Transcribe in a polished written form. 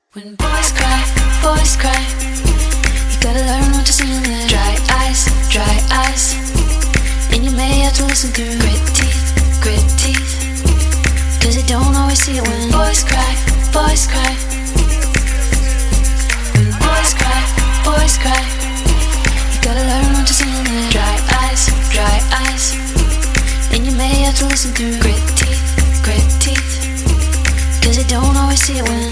When boys cry, you gotta learn what to see in their dry eyes, and you may have to listen through grit teeth, cause you don't always see it when boys cry. When boys cry, you gotta learn what to see in their dry eyes, and you may have to listen through grit teeth, cause you don't always see it when